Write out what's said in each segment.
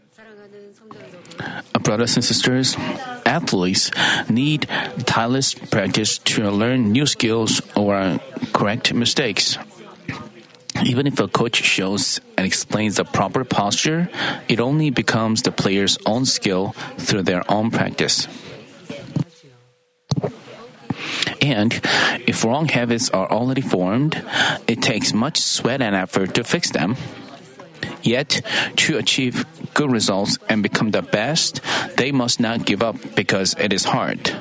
Brothers and sisters, athletes need tireless practice to learn new skills or correct mistakes. Even if a coach shows and explains the proper posture, it only becomes the player's own skill through their own practice. And if wrong habits are already formed, it takes much sweat and effort to fix them. Yet, to achieve good results and become the best, they must not give up because it is hard.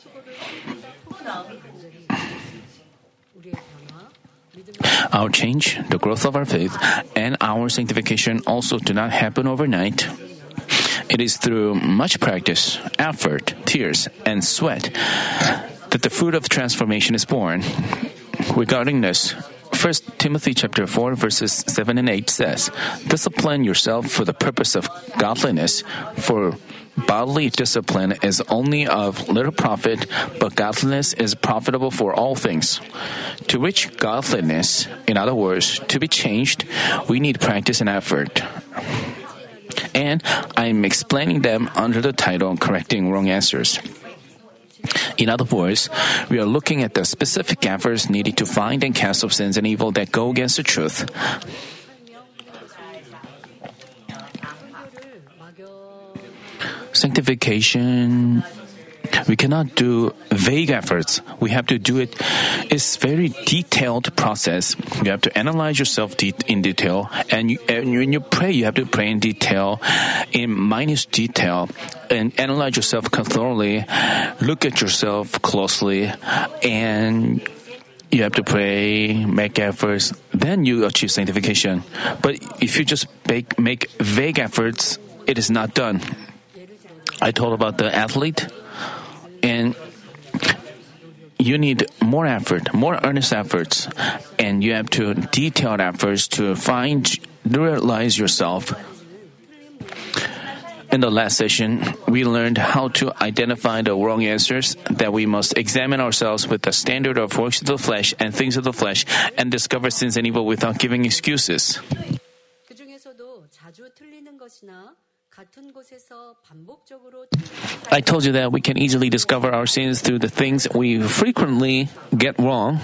Our change, the growth of our faith, and our sanctification also do not happen overnight. It is through much practice, effort, tears, and sweat that the fruit of transformation is born. Regarding this, 1 Timothy chapter 4 verses 7 and 8 says, "Discipline yourself for the purpose of godliness, for bodily discipline is only of little profit, but godliness is profitable for all things." To reach godliness, in other words, to be changed, we need practice and effort. And I'm explaining them under the title Correcting Wrong Answers. In other words, we are looking at the specific efforts needed to find and cast off sins and evil that go against the truth. Sanctification, we cannot do vague efforts. We have to do it. It's very detailed process. You have to analyze yourself in detail, and when you pray, you have to pray in detail, in minute detail, and analyze yourself thoroughly. Look at yourself closely, and you have to pray, make efforts. Then you achieve sanctification. But if you just make vague efforts, it is not done. I told about the athlete, and you need more effort, more earnest efforts, and you have to detailed efforts to realize yourself. In the last session, we learned how to identify the wrong answers, that we must examine ourselves with the standard of works of the flesh and things of the flesh, and discover sins and evil without giving excuses. I told you that we can easily discover our sins through the things we frequently get wrong.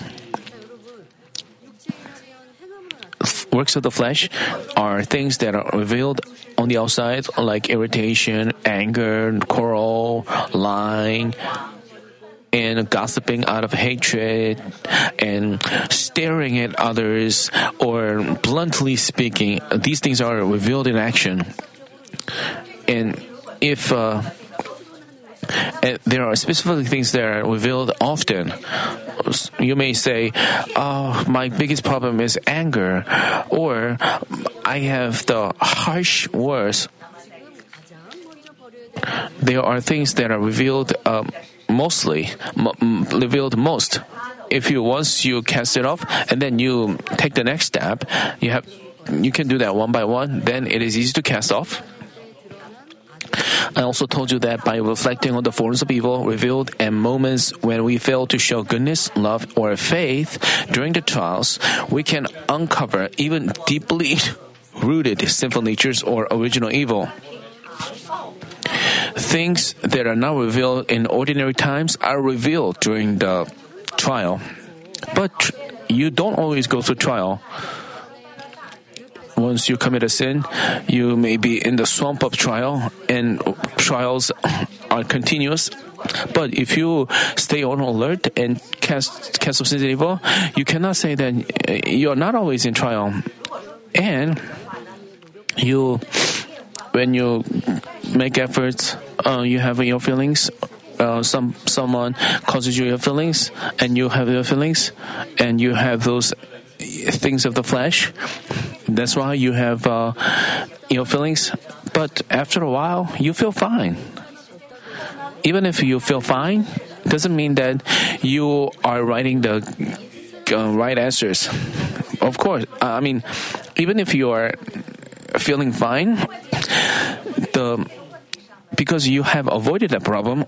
Works of the flesh are things that are revealed on the outside, like irritation, anger, quarrel, lying, and gossiping out of hatred, and staring at others, or bluntly speaking. These things are revealed in action. And if there are specific things that are revealed often, you may say, "Oh, my biggest problem is anger," or "I have the harsh words." There are things that are revealed revealed most. If once you cast it off and then you take the next step, you can do that one by one. Then it is easy to cast off. I also told you that by reflecting on the forms of evil revealed and moments when we fail to show goodness, love, or faith during the trials, we can uncover even deeply rooted sinful natures or original evil. Things that are not revealed in ordinary times are revealed during the trial. But you don't always go through trial. Once you commit a sin, you may be in the swamp of trial, and trials are continuous. But if you stay on alert and cast off sins and evil, you cannot say that you are not always in trial. And when you make efforts, you have your feelings. Someone causes you your feelings, and you have your feelings, and you have those things of the flesh. That's why you have your feelings. But after a while, you feel fine. Even if you feel fine, doesn't mean that you are writing the right answers. Of course, even if you are feeling fine, because you have avoided a problem,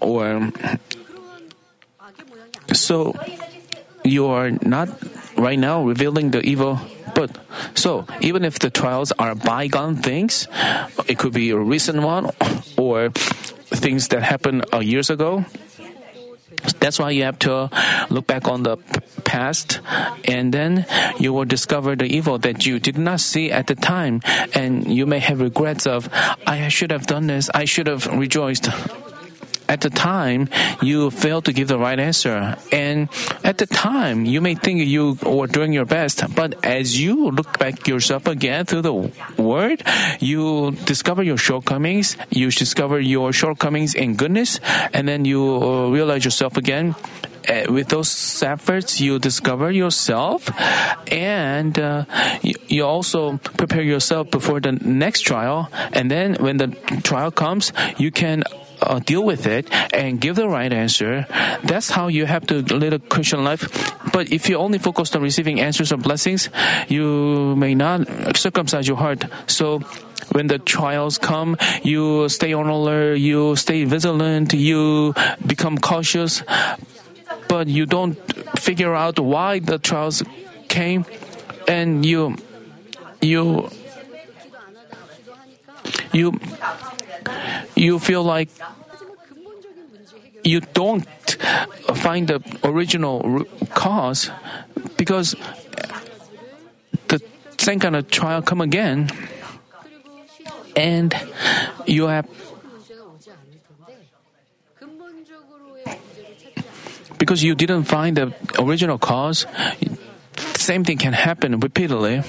so you are not right now revealing the evil, but But so even if the trials are bygone things, it could be a recent one or things that happened years ago. That's why you have to look back on the past, and then you will discover the evil that you did not see at the time, and you may have regrets of, I should have done this, I should have rejoiced. At the time, you failed to give the right answer. And at the time, you may think you were doing your best. But as you look back yourself again through the Word, you discover your shortcomings. You discover your shortcomings in goodness. And then you realize yourself again. With those efforts, you discover yourself, and you also prepare yourself before the next trial. And then when the trial comes, you can deal with it and give the right answer. That's how you have to live a Christian life. But if you only focus on receiving answers or blessings, you may not circumcise your heart. So when the trials come, you stay on alert, you stay vigilant, you become cautious, but you don't figure out why the trials came, and you feel like you don't find the original cause, because the same kind of trial come again, and you have, because you didn't find the original cause, the same thing can happen repeatedly.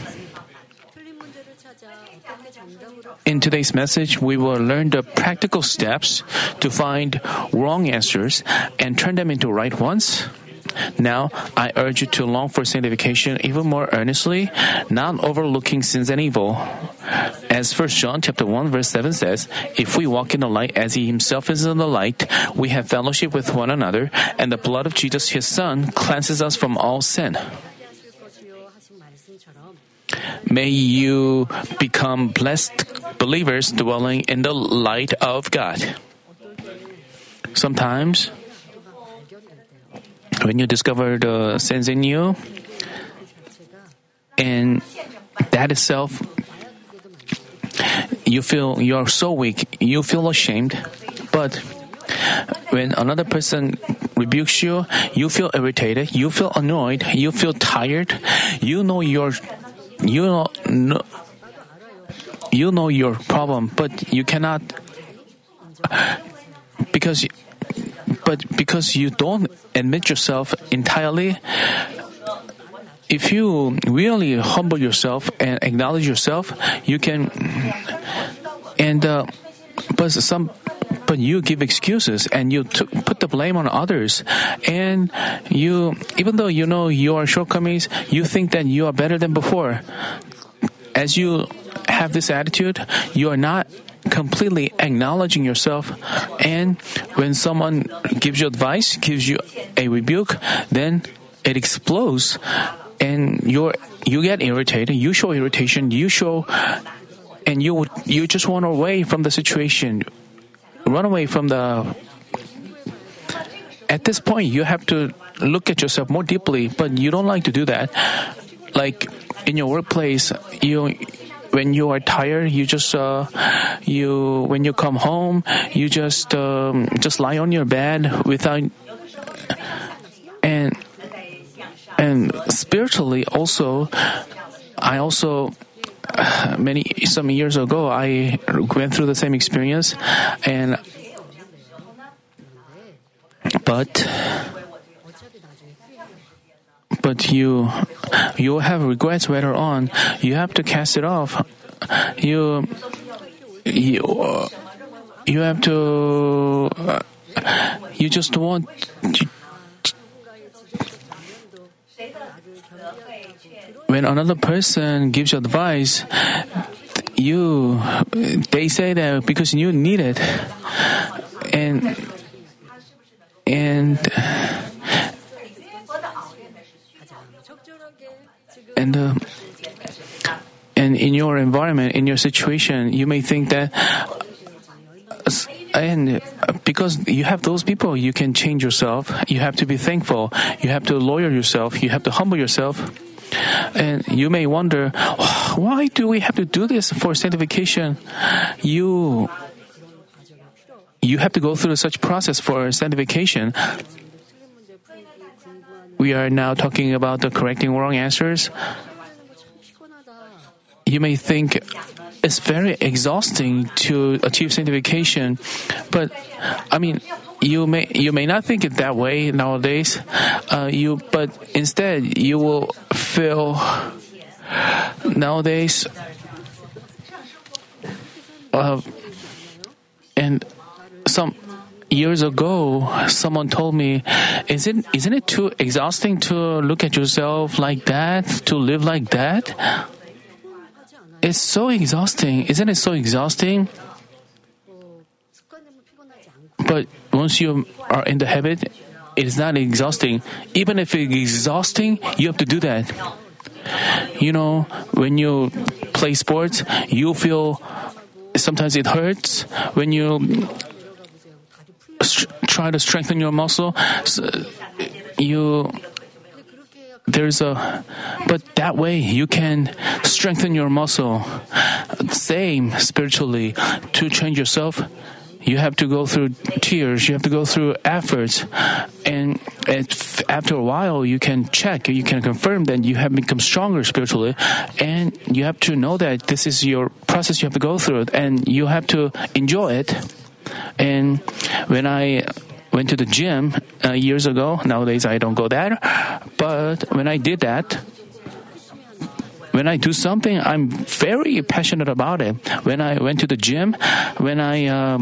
In today's message, we will learn the practical steps to find wrong answers and turn them into right ones. Now, I urge you to long for sanctification even more earnestly, not overlooking sins and evil. As 1 John chapter 1 verse 7 says, if we walk in the light as he himself is in the light, we have fellowship with one another, and the blood of Jesus his Son cleanses us from all sin. May you become blessed believers dwelling in the light of God. Sometimes, when you discover the sins in you, and that itself, you feel you're so weak, you feel ashamed. But when another person rebukes you, you feel irritated, you feel annoyed, you feel tired. You know your problem, but you cannot, because you don't admit yourself entirely. If you really humble yourself and acknowledge yourself, you can. But you give excuses and you put the blame on others, and even though you know your shortcomings, you think that you are better than before. As you have this attitude, you are not completely acknowledging yourself, and when someone gives you advice, gives you a rebuke, then it explodes, and you get irritated. You show irritation. And you just run away from the situation. Run away from the. At this point, you have to look at yourself more deeply, but you don't like to do that. Like in your workplace, when you are tired, you just when you come home, you just lie on your bed without. And spiritually also, some years ago, I went through the same experience, but you have regrets later on. You have to cast it off. You have to. You just want. When another person gives you advice, they say that because you need it, and in your environment, in your situation, you may think that, and because you have those people, you can change yourself. You have to be thankful. You have to lower yourself. You have to humble yourself. And you may wonder, why do we have to do this for sanctification? You have to go through such process for sanctification. We are now talking about the correcting wrong answers. You may think it's very exhausting to achieve sanctification, but you may not think it that way nowadays. But instead you will feel nowadays. And some years ago, someone told me, isn't it too exhausting to look at yourself like that, to live like that? It's so exhausting. Isn't it so exhausting? But once you are in the habit, it is not exhausting. Even if it's exhausting, you have to do that. When you play sports, you feel sometimes it hurts. When you try to strengthen your muscle, but that way you can strengthen your muscle. Same spiritually. To change yourself, you have to go through tears, you have to go through efforts, and after a while you can confirm that you have become stronger spiritually, and you have to know that this is your process you have to go through, and you have to enjoy it. And when I went to the gym years ago, nowadays I don't go there, but when I did that, when I do something, I'm very passionate about it. When I went to the gym, when I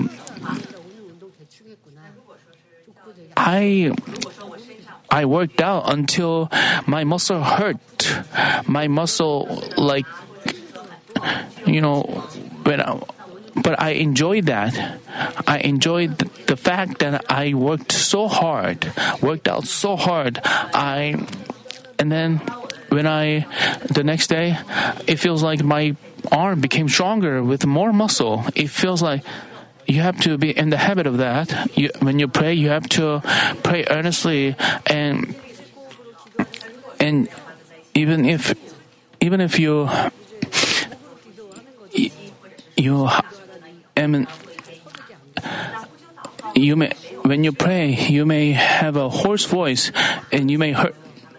worked out until my muscle hurt. My muscle, but I enjoyed that. I enjoyed the fact that I worked out so hard. And then the next day, it feels like my arm became stronger with more muscle. It feels like you have to be in the habit of that. When you pray, you have to pray earnestly, and even if when you pray, you may have a hoarse voice, and you may hurt.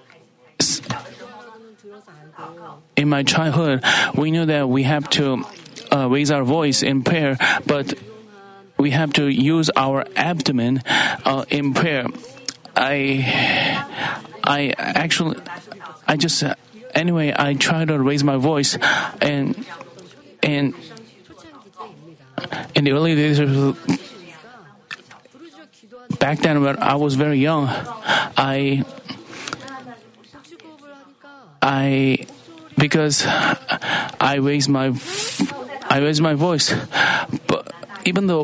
In my childhood, we knew that we have to raise our voice in prayer, but we have to use our abdomen in prayer. I try to raise my voice, and in the early days, back then when I was very young, because I raised my voice, but even though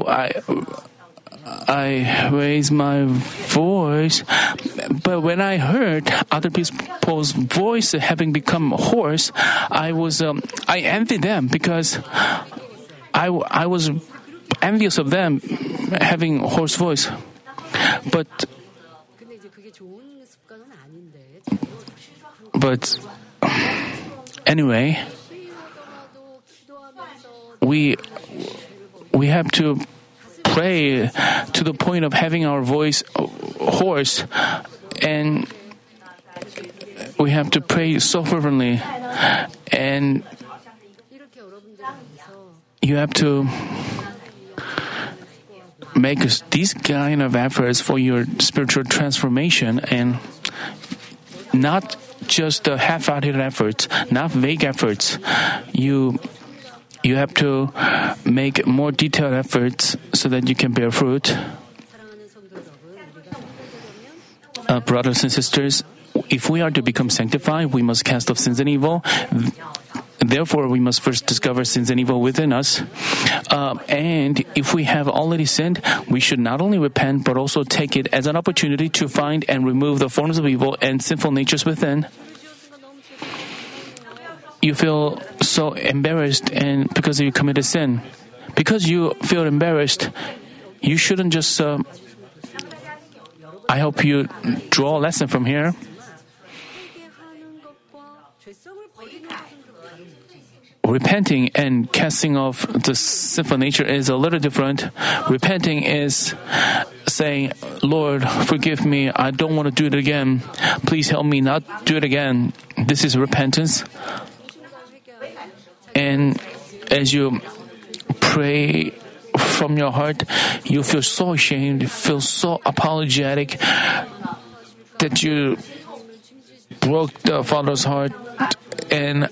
I raised my voice, but when I heard other people's voice having become hoarse, I envied them, because I was envious of them having hoarse voice. But anyway, we have to pray to the point of having our voice hoarse, and we have to pray so fervently, and you have to make these kind of efforts for your spiritual transformation, and not just half-hearted efforts, not vague efforts. You have to make more detailed efforts so that you can bear fruit. Brothers and sisters, if we are to become sanctified, we must cast off sins and evil. Therefore, we must first discover sins and evil within us. And if we have already sinned, we should not only repent, but also take it as an opportunity to find and remove the forms of evil and sinful natures within. You feel so embarrassed and because you committed sin. Because you feel embarrassed, you shouldn't just... I hope you draw a lesson from here. repenting and casting off the sinful nature is a little different. Repenting is saying, Lord, forgive me. I don't want to do it again. Please help me not do it again. This is repentance. And as you pray from your heart, you feel so ashamed, feel so apologetic that you broke the Father's heart, and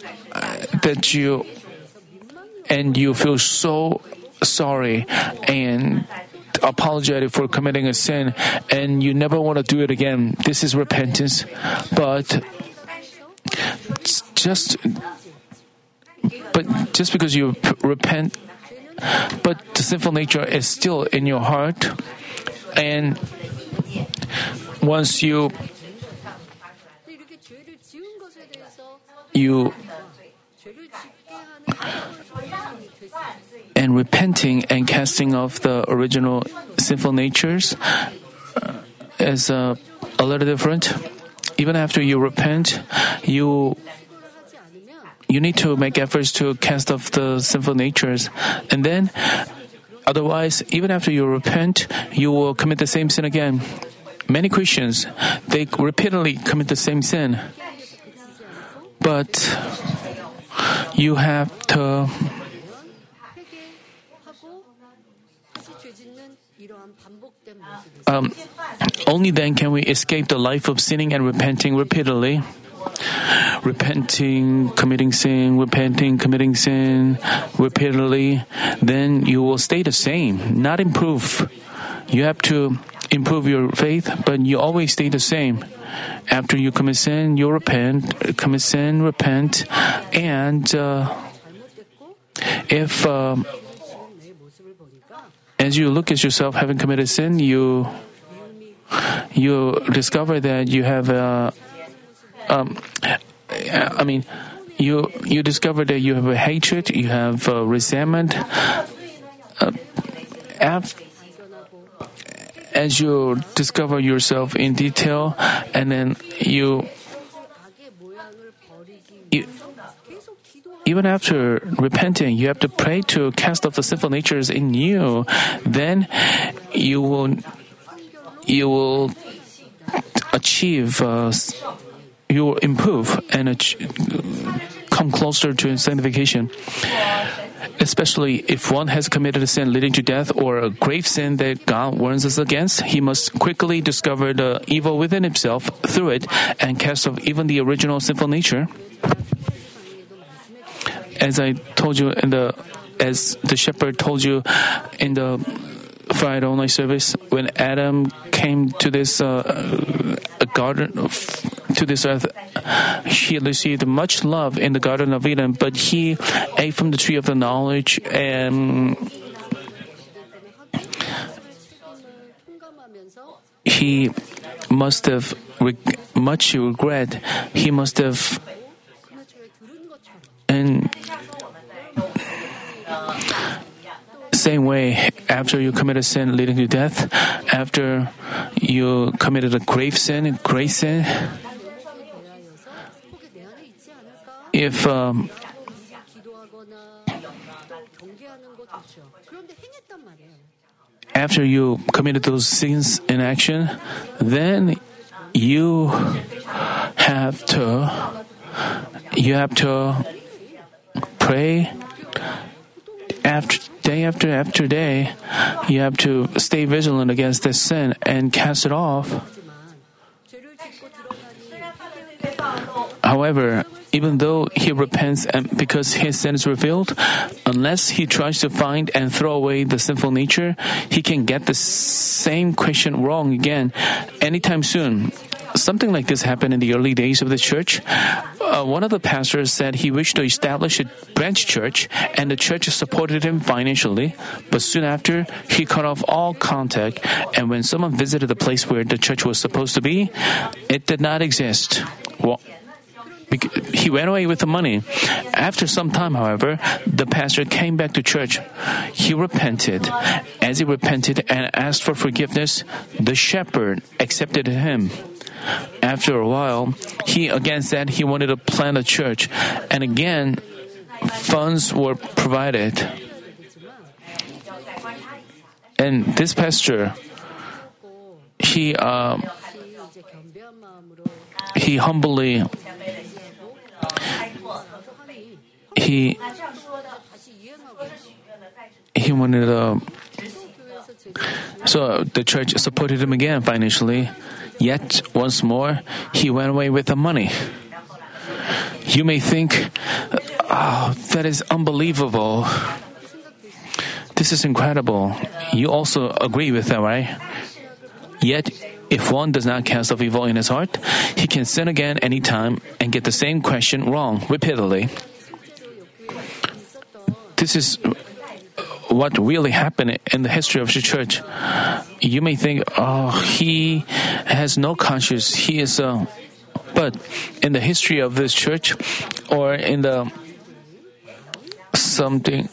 you feel so sorry and apologetic for committing a sin, and you never want to do it again. This is repentance. But just because you repent, but the sinful nature is still in your heart, and once you and repenting and casting off the original sinful natures is a little different. Even after you repent, you need to make efforts to cast off the sinful natures. And then, otherwise, even after you repent, you will commit the same sin again. Many Christians, they repeatedly commit the same sin. But you have to only then can we escape the life of sinning and repenting repeatedly. Repenting, committing sin, repenting, committing sin repeatedly, then you will stay the same, not improve. You have to improve your faith, but you always stay the same. After you commit sin, you repent, commit sin, repent, and if as you look at yourself having committed sin, you discover that you have you discover that you have a hatred, you have resentment. As you discover yourself in detail, and then you even after repenting, you have to pray to cast off the sinful natures in you. Then you will achieve. You will improve and come closer to sanctification. Especially if one has committed a sin leading to death or a grave sin that God warns us against, he must quickly discover the evil within himself through it and cast off even the original sinful nature. As I told you as the shepherd told you in the Friday online service, when Adam came to this garden, to this earth, he received much love in the Garden of Eden, but he ate from the tree of the knowledge, and he must have much regret. He must have, and same way, after you committed a sin leading to death, after you committed a grave sin, if after you committed those sins in action, then you have to pray after day. You have to stay vigilant against this sin and cast it off. However, even though he repents and because his sin is revealed, unless he tries to find and throw away the sinful nature, he can get the same question wrong again anytime soon. Something like this happened in the early days of the church. One of the pastors said he wished to establish a branch church, and the church supported him financially. But soon after, he cut off all contact, and when someone visited the place where the church was supposed to be, it did not exist. He went away with the money. After some time, however, the pastor came back to church. He repented. As he repented and asked for forgiveness, the shepherd accepted him. After a while, he again said he wanted to plant a church. And again, funds were provided. And this pastor, he humbly, he wanted so the church supported him again financially. Yet once more, he went away with the money. You may think, oh, that is unbelievable. This is incredible. You also agree with that, right? Yet, if one does not cast off evil in his heart, he can sin again anytime and get the same question wrong repeatedly. This is what really happened in the history of the church. You may think, oh, he has no conscience. He is but in the history of this church, or in the something,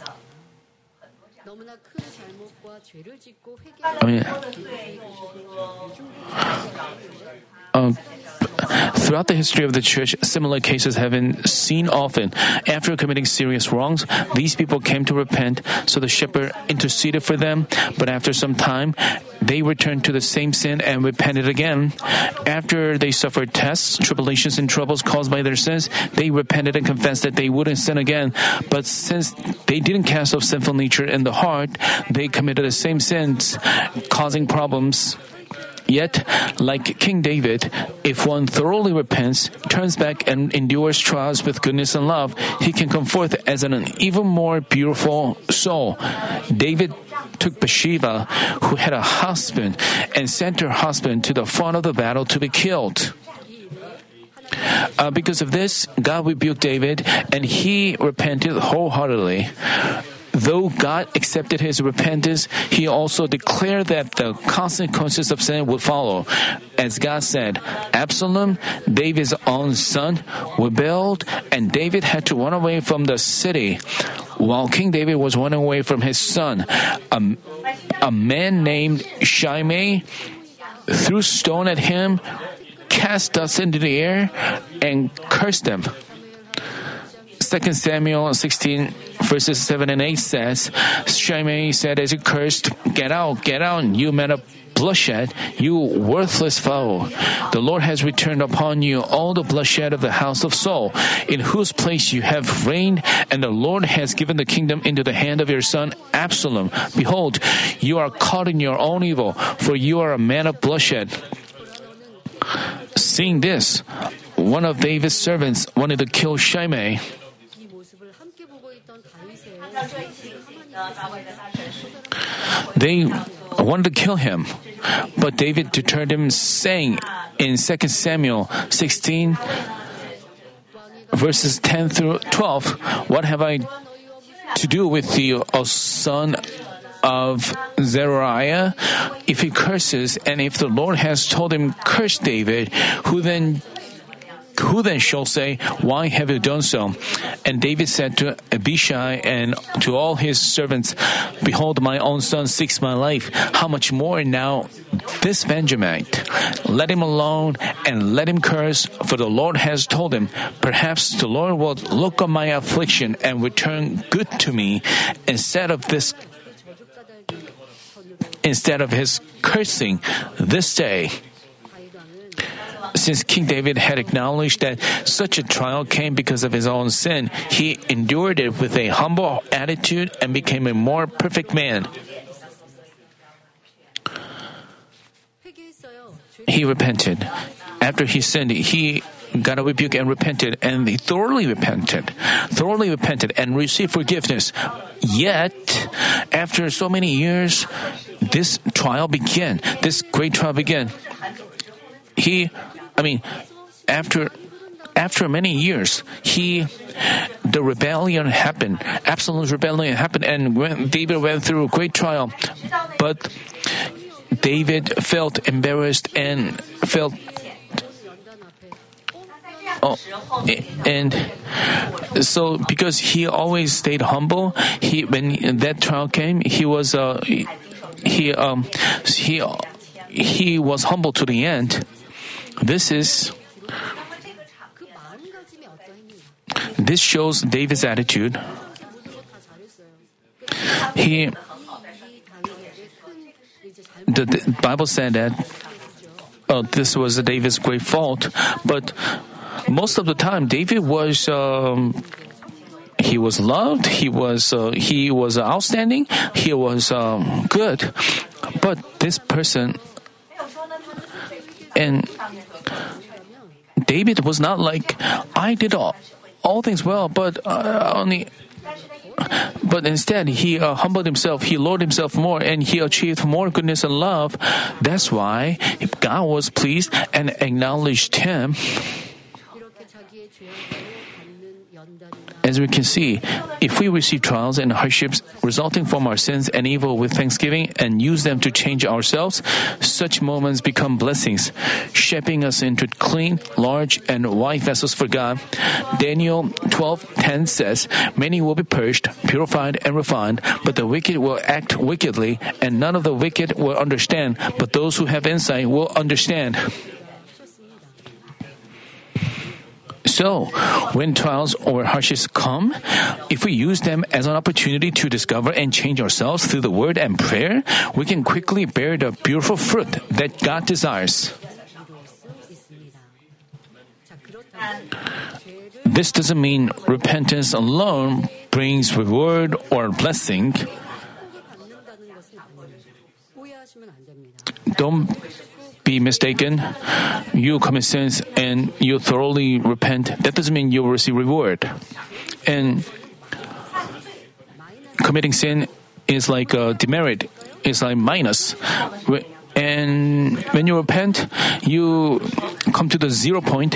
throughout the history of the church, similar cases have been seen often. After committing serious wrongs, these people came to repent, so the shepherd interceded for them. But after some time, they returned to the same sin and repented again. After they suffered tests, tribulations, and troubles caused by their sins, they repented and confessed that they wouldn't sin again. But since they didn't cast off sinful nature in the heart, they committed the same sins, causing problems. Yet, like King David, if one thoroughly repents, turns back, and endures trials with goodness and love, he can come forth as an even more beautiful soul. David took Bathsheba, who had a husband, and sent her husband to the front of the battle to be killed. Because of this, God rebuked David, and he repented wholeheartedly. Though God accepted his repentance, he also declared that the consequences of sin would follow. As God said, Absalom, David's own son, rebelled, and David had to run away from the city. While King David was running away from his son, a man named Shimei threw stone at him, cast dust into the air, and cursed him. 2 Samuel 16 verses 7 and 8 says, Shimei said as he cursed, get out, you man of bloodshed, you worthless foe. The Lord has returned upon you all the bloodshed of the house of Saul, in whose place you have reigned, and the Lord has given the kingdom into the hand of your son Absalom. Behold, you are caught in your own evil, for you are a man of bloodshed. Seeing this, one of David's servants wanted to kill Shimei. They wanted to kill him, but David deterred him, saying in 2 Samuel 16, verses 10 through 12, what have I to do with you, O son of Zeruiah? If he curses, and if the Lord has told him, curse David, who then shall say, why have you done so? And David said to Abishai and to all his servants, behold, my own son seeks my life. How much more now this Benjamite? Let him alone and let him curse, for the Lord has told him, perhaps the Lord will look on my affliction and return good to me instead of his cursing this day. Since King David had acknowledged that such a trial came because of his own sin, he endured it with a humble attitude and became a more perfect man. He repented. After he sinned, he got a rebuke and repented, and he thoroughly repented and received forgiveness. Yet, after so many years, this great trial began. After many years, the rebellion happened. Absalom's rebellion happened, and when David went through a great trial, but David felt embarrassed and so because he always stayed humble, when that trial came, he was humble to the end. This is This shows David's attitude. The Bible said that this was David's great fault, but most of the time David was he was loved, he was outstanding, he was good, but this person and David was not like, I did all things well, but instead, he humbled himself, he lowered himself more, and he achieved more goodness and love. That's why God was pleased and acknowledged him. As we can see, if we receive trials and hardships resulting from our sins and evil with thanksgiving and use them to change ourselves, such moments become blessings, shaping us into clean, large, and wide vessels for God. Daniel 12:10 says, "Many will be purged, purified, and refined, but the wicked will act wickedly, and none of the wicked will understand, but those who have insight will understand." So, when trials or hardships come, if we use them as an opportunity to discover and change ourselves through the word and prayer, we can quickly bear the beautiful fruit that God desires. This doesn't mean repentance alone brings reward or blessing. Don't be mistaken. You commit sins and you thoroughly repent. That doesn't mean you will receive reward. And committing sin is like a demerit. It's like minus. And when you repent, you come to the 0 point.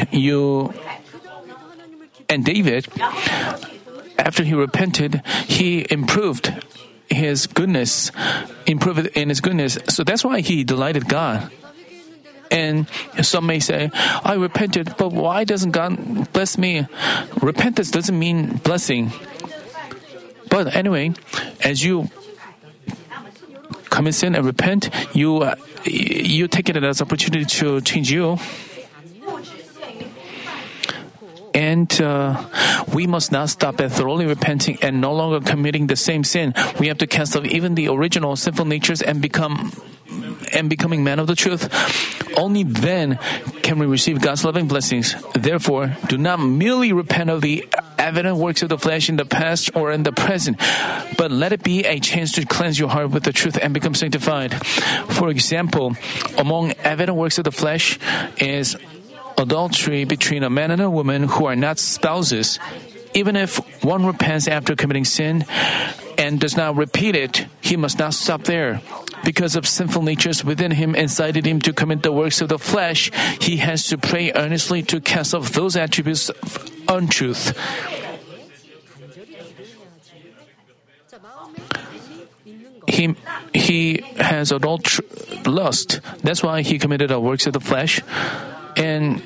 And David, after he repented, he improved in his goodness. So that's why he delighted God. And some may say, I repented, but why doesn't God bless me? Repentance doesn't mean blessing. But anyway, as you commit sin and repent, you take it as an opportunity to change you. And we must not stop at thoroughly repenting and no longer committing the same sin. We have to cast off even the original sinful natures and becoming man of the truth. Only then can we receive God's loving blessings. Therefore, do not merely repent of the evident works of the flesh in the past or in the present, but let it be a chance to cleanse your heart with the truth and become sanctified. For example, among evident works of the flesh is adultery between a man and a woman who are not spouses. Even if one repents after committing sin and does not repeat it, he must not stop there. Because of sinful natures within him incited him to commit the works of the flesh, he has to pray earnestly to cast off those attributes of untruth. He has lust. That's why he committed the works of the flesh. And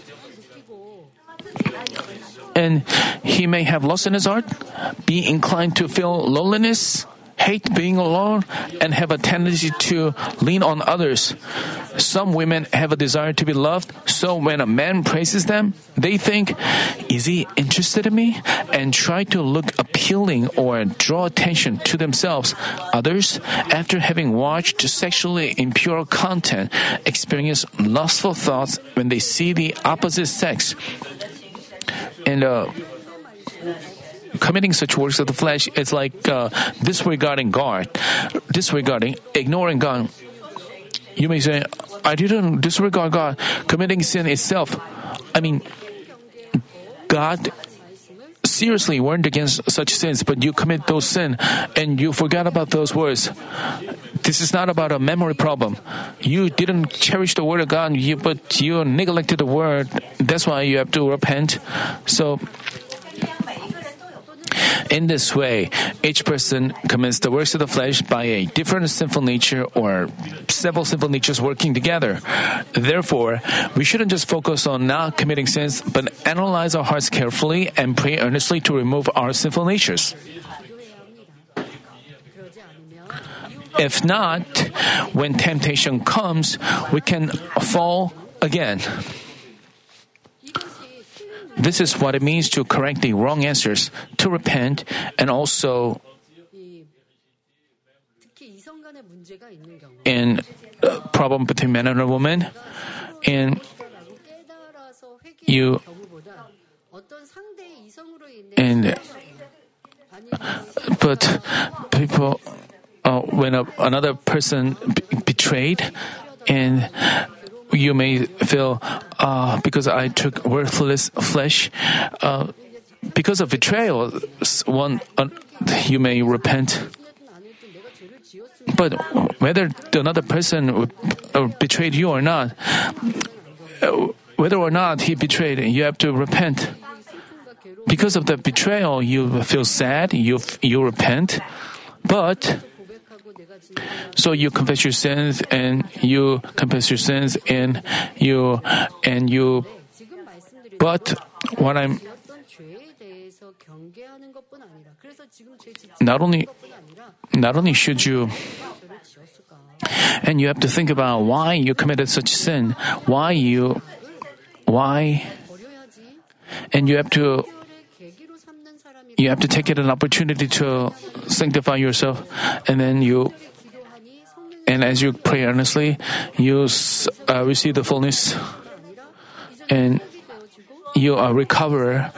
he may have lust in his heart, be inclined to feel loneliness, hate being alone, and have a tendency to lean on others. Some women have a desire to be loved, so when a man praises them, they think, is he interested in me? And try to look appealing or draw attention to themselves. Others, after having watched sexually impure content, experience lustful thoughts when they see the opposite sex. And committing such works of the flesh is like disregarding God, ignoring God. You may say, I didn't disregard God. Committing sin itself. God seriously warned against such sins, but you commit those sins and you forgot about those words. This is not about a memory problem. You didn't cherish the word of God, but you neglected the word. That's why you have to repent. So, in this way, each person commits the works of the flesh by a different sinful nature or several sinful natures working together. Therefore, we shouldn't just focus on not committing sins, but analyze our hearts carefully and pray earnestly to remove our sinful natures. If not, when temptation comes, we can fall again. this is what it means to correct the wrong answers, to repent, and also in problem between man and a woman, and you and but people when another person betrayed, and you may feel because I took worthless flesh, because of betrayal, you may repent. But whether another person betrayed you or not, whether or not he betrayed, you have to repent. Because of the betrayal, you feel sad, you repent, but so you confess your sins and you confess your sins and you but what I'm not only should you, and you have to think about why you committed such sin, and you have to take it an opportunity to sanctify yourself, and as you pray earnestly, you receive the fullness, and you recover,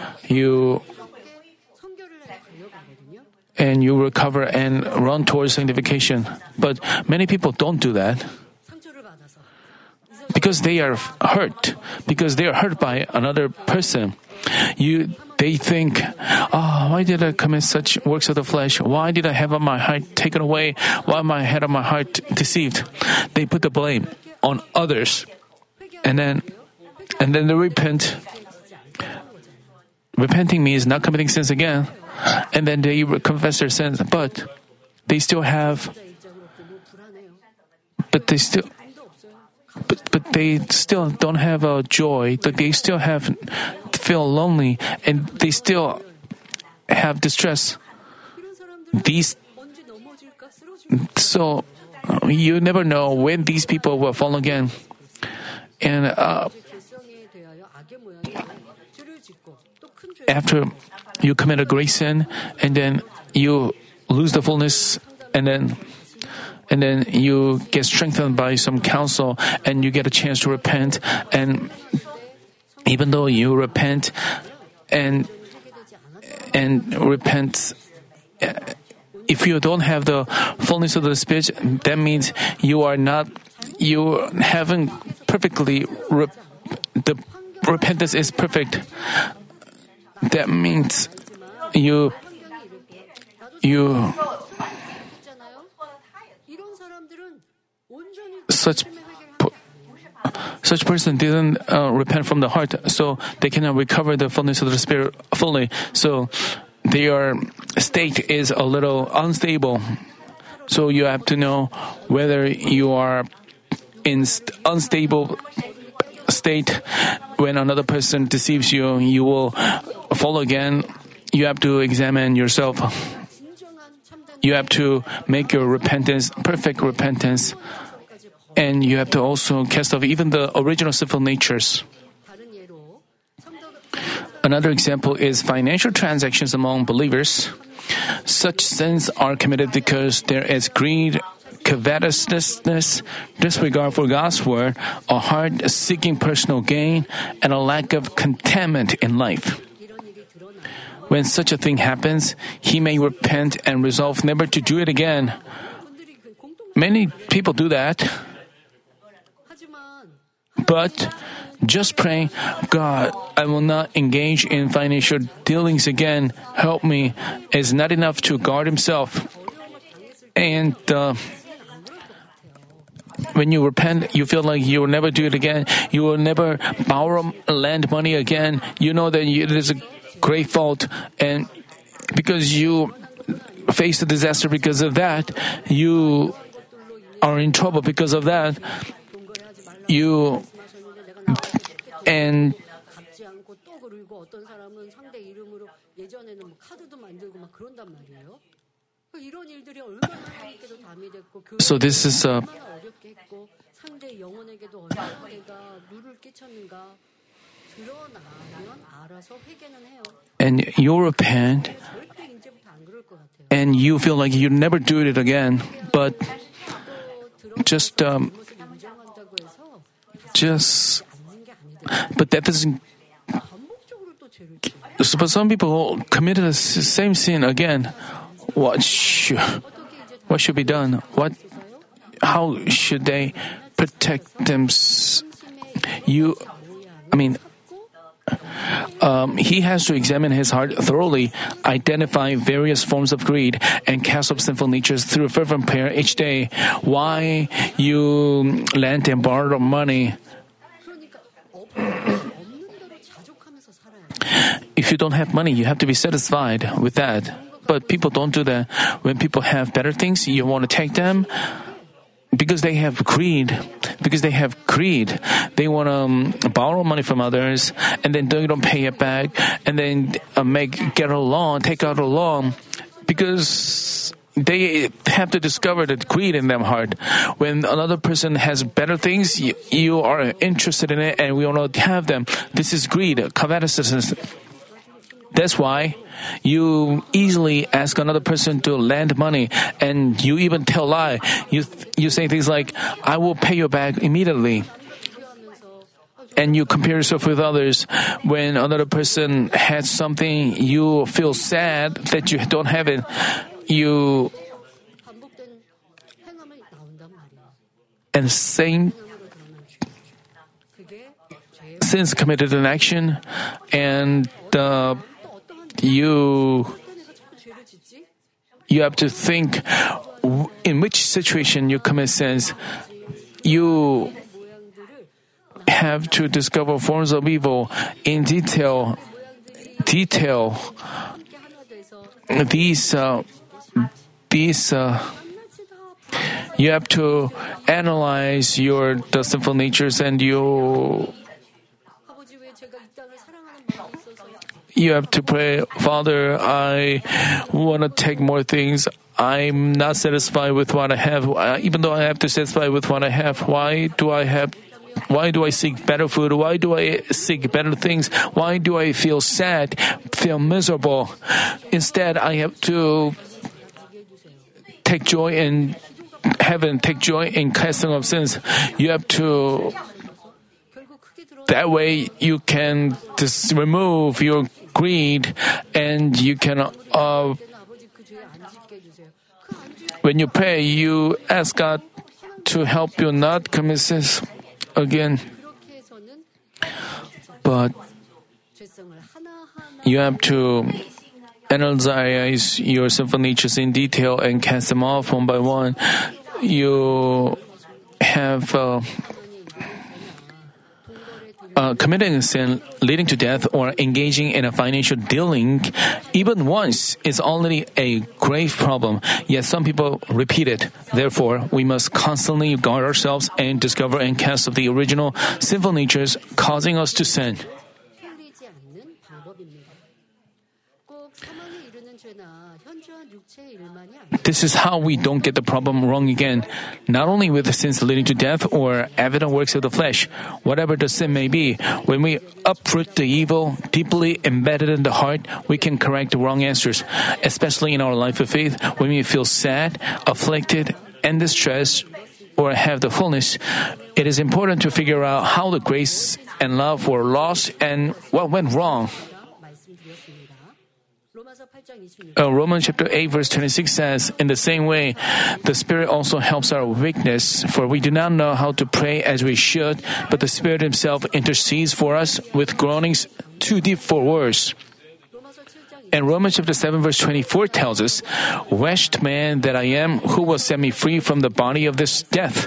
and you recover and run towards sanctification. But many people don't do that because they are hurt by another person. They think, why did I commit such works of the flesh? Why did I have my heart taken away? Why am I had my heart deceived? They put the blame on others, and then they repent. Repenting means not committing sins again, and then they confess their sins, but they still don't have a joy. They still feel lonely, and they still have distress. So you never know when these people will fall again, and after you commit a great sin, and then you lose the fullness, and then you get strengthened by some counsel, and you get a chance to repent. And even though you repent and repent, if you don't have the fullness of the Spirit, that means you haven't perfectly the repentance is perfect. That means such person didn't repent from the heart, so they cannot recover the fullness of the Spirit fully. So their state is a little unstable. So you have to know whether you are in unstable state. When another person deceives you, you will fall again. You have to examine yourself. You have to make your repentance perfect repentance, and you have to also cast off even the original sinful natures. Another example is financial transactions among believers. Such sins are committed because there is greed, covetousness, disregard for God's word, a heart seeking personal gain, and a lack of contentment in life. When such a thing happens, he may repent and resolve never to do it again. Many people do that. But just praying, God, I will not engage in financial dealings again, help me, is not enough to guard himself. And when you repent, you feel like you will never do it again. You will never borrow lend money again. You know that it is a great fault, and because you face a disaster because of that, you are in trouble because of that. So this is and you repent, and you feel like you never do it again, but but that doesn't. But some people committed the same sin again. What should be done? How should they protect them? He has to examine his heart thoroughly, identify various forms of greed, and cast off sinful natures through fervent prayer each day. Why you lend and borrow money? If you don't have money, you have to be satisfied with that. But people don't do that. When people have better things, you want to take them because they have greed. They want to borrow money from others, and then they don't pay it back, and then take out a loan, because they have to discover the greed in their heart. When another person has better things, you are interested in it, and we want to have them. This is greed, covetousness. That's why you easily ask another person to lend money, and you even tell lie. You say things like, "I will pay you back immediately." And you compare yourself with others. When another person has something, you feel sad that you don't have it. And same sins committed an action, and you have to think in which situation you commit sins. You have to discover forms of evil in detail. You have to analyze the sinful natures, and you have to pray, "Father, I want to take more things. I'm not satisfied with what I have. Even though I have to satisfy with what I have, why do I seek better food? Why do I seek better things? Why do I feel sad, feel miserable? Instead, I have to take joy in heaven, take joy in casting off sins." You have to. That way, you can remove your greed, and you can. When you pray, you ask God to help you not commit sins again. But you have to analyze your sinful natures in detail and cast them off one by one. You have committing a sin leading to death or engaging in a financial dealing, even once, is already a grave problem. Yet some people repeat it. Therefore, we must constantly guard ourselves and discover and cast off the original sinful natures causing us to sin. This is how we don't get the problem wrong again. Not only with the sins leading to death or evident works of the flesh, whatever the sin may be, when we uproot the evil deeply embedded in the heart, we can correct the wrong answers, especially in our life of faith. When we feel sad, afflicted, and distressed, or have the fullness, it is important to figure out how the grace and love were lost and what went wrong. Romans chapter 8 verse 26 says, "In the same way, the Spirit also helps our weakness, for we do not know how to pray as we should, but the Spirit Himself intercedes for us with groanings too deep for words." And Romans chapter 7 verse 24 tells us, "Wretched man that I am, who will set me free from the body of this death?"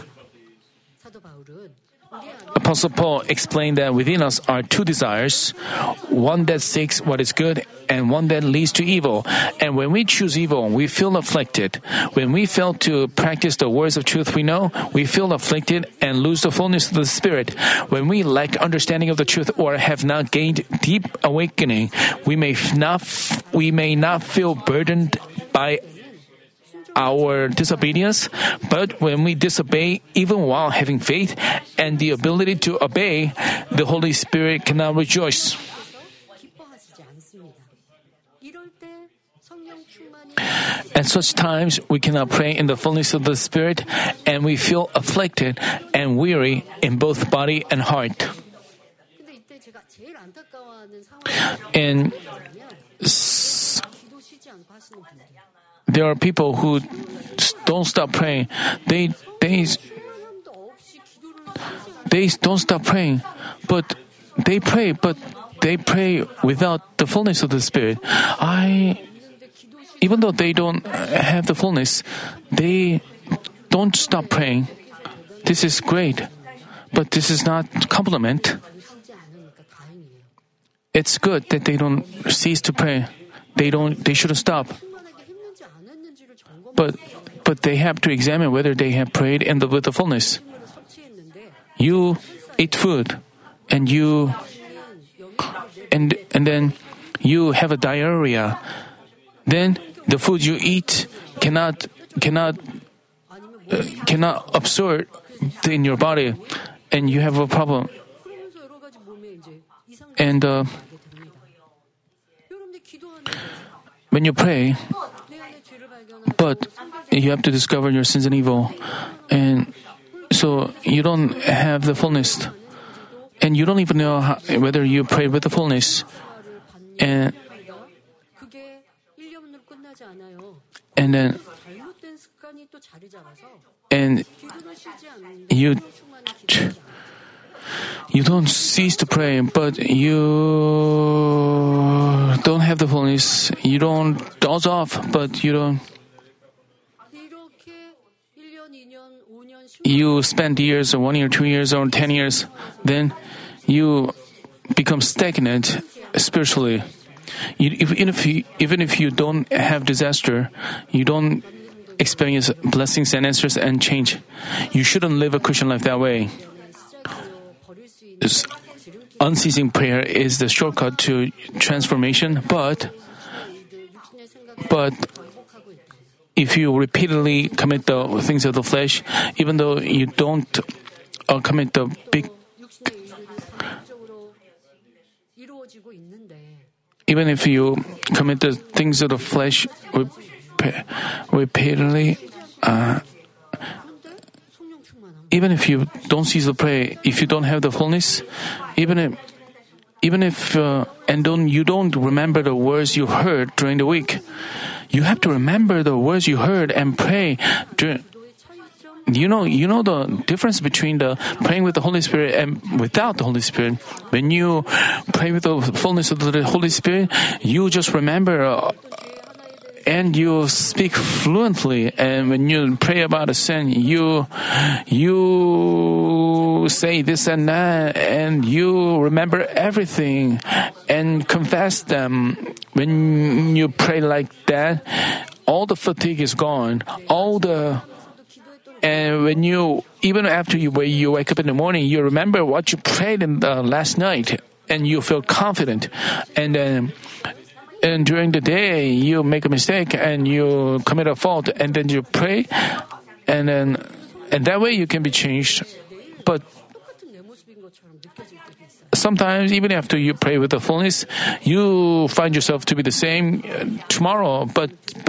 Apostle Paul explained that within us are two desires, one that seeks what is good and one that leads to evil. And when we choose evil, we feel afflicted. When we fail to practice the words of truth we know, we feel afflicted and lose the fullness of the Spirit. When we lack understanding of the truth or have not gained deep awakening, we may not feel burdened by our disobedience, but when we disobey even while having faith and the ability to obey, the Holy Spirit cannot rejoice. At such times, we cannot pray in the fullness of the Spirit, and we feel afflicted and weary in both body and heart. And there are people who don't stop praying. They don't stop praying, but they pray without the fullness of the Spirit. Even though they don't have the fullness, they don't stop praying. This is great, but this is not compliment. It's good that they don't cease to pray. They shouldn't stop. But they have to examine whether they have prayed with the fullness. You eat food, and then you have a diarrhea. Then the food you eat cannot absorb in your body, and you have a problem. And when you pray, but you have to discover your sins and evil, and so you don't have the fullness, and you don't even know whether you prayed with the fullness, and then you don't cease to pray, but you don't have the fullness. You don't doze off, but you spend years or 1 year, 2 years, or 10 years, then you become stagnant spiritually. Even if you don't have disaster, you don't experience blessings and answers and change. You shouldn't live a Christian life that way. Unceasing prayer is the shortcut to transformation, but if you repeatedly commit the things of the flesh, even though you don't commit the big, even if you commit the things of the flesh repeatedly, even if you don't cease to pray, if you don't have the fullness, even if you don't remember the words you heard during the week, you have to remember the words you heard and pray. You know the difference between the praying with the Holy Spirit and without the Holy Spirit. When you pray with the fullness of the Holy Spirit, you just remember and you speak fluently. And when you pray about a sin, you say this and that, and you remember everything and confess them. When you pray like that, all the fatigue is gone. And even after you wake up in the morning, you remember what you prayed in last night, and you feel confident. And during the day, you make a mistake and you commit a fault, and then you pray, and that way you can be changed. But sometimes, even after you pray with the fullness, you find yourself to be the same tomorrow. But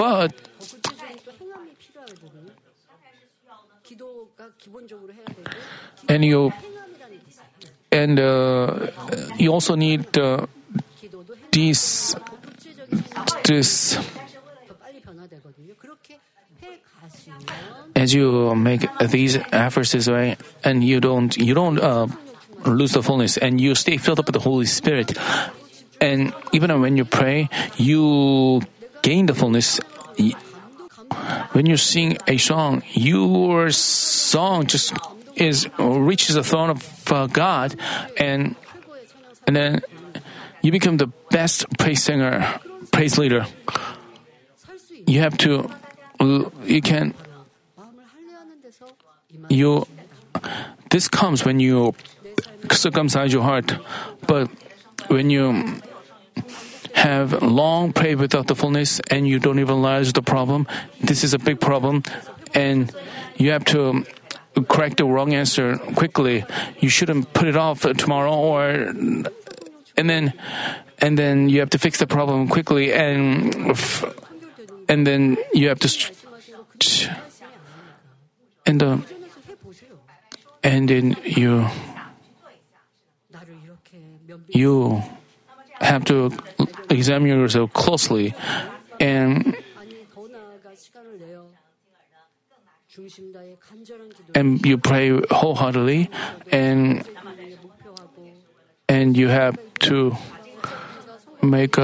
you also need this. As you make these efforts this way, and you don't lose the fullness, and you stay filled up with the Holy Spirit, and even when you pray, you gain the fullness. When you sing a song, your song just reaches the throne of God, and then you become the best praise singer, praise leader. This comes when you circumcise your heart, but when you have long prayed without the fullness and you don't even realize the problem, this is a big problem, and you have to correct the wrong answer quickly. You shouldn't put it off tomorrow, and then you have to fix the problem quickly, and then you have to and then you have to examine yourself closely, and you pray wholeheartedly, and you have to make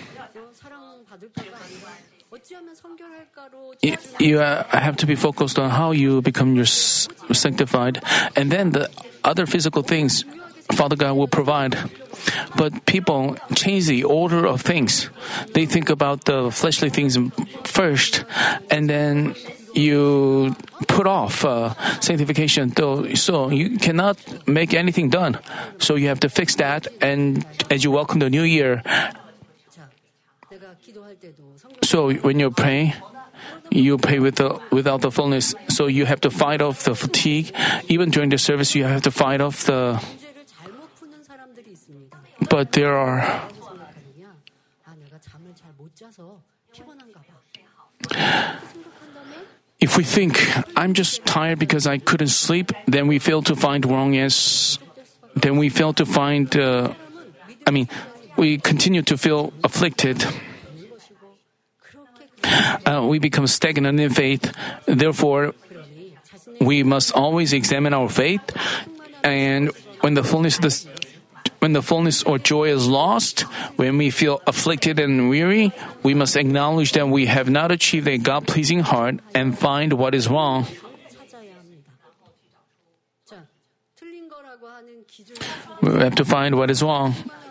you have to be focused on how you become sanctified, and then the other physical things Father God will provide. But people change the order of things. They think about the fleshly things first, and then you put off sanctification. So you cannot make anything done. So you have to fix that. And as you welcome the new year, so when you pray without the fullness. So you have to fight off the fatigue. Even during the service, you have to fight off the. But there are. If we think, I'm just tired because I couldn't sleep, then we fail to find wrong answers. Then we fail to find. We continue to feel afflicted. We become stagnant in faith. Therefore, we must always examine our faith. And when the fullness or joy is lost, when we feel afflicted and weary, we must acknowledge that we have not achieved a God-pleasing heart and find what is wrong. We have to find what is wrong.